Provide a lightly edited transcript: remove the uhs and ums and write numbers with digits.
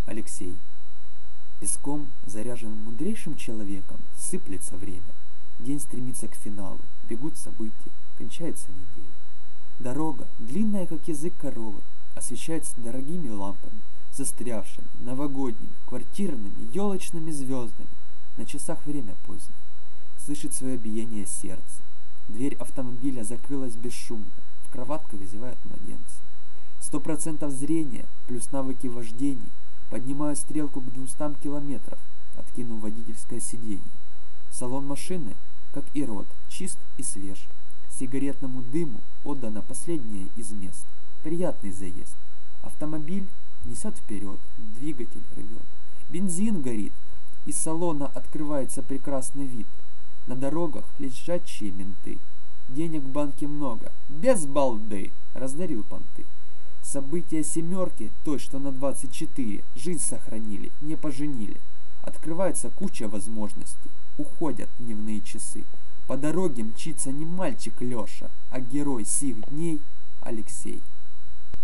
Алексей. Песком, заряженным мудрейшим человеком, сыплется время. День стремится к финалу, бегут события, кончается неделя. Дорога, длинная как язык коровы, освещается дорогими лампами, застрявшими, новогодними, квартирными, елочными звездами. На часах время позднее. Слышит свое биение сердце. Дверь автомобиля закрылась бесшумно. В кроватках зевают младенцы. 100% зрения плюс навыки вождения поднимают стрелку к 200 километров, откинув водительское сиденье. Салон машины, как и рот, чист и свеж. Сигаретному дыму отдано последнее из мест. Приятный заезд. Автомобиль несет вперед, двигатель рвет. Бензин горит, из салона открывается прекрасный вид. На дорогах лежачие менты. Денег в банке много, без балды, раздарил понты. События семерки, той, что на 24, жизнь сохранили, не поженили. Открывается куча возможностей, уходят дневные часы. По дороге мчится не мальчик Леша, а герой сих дней Алексей.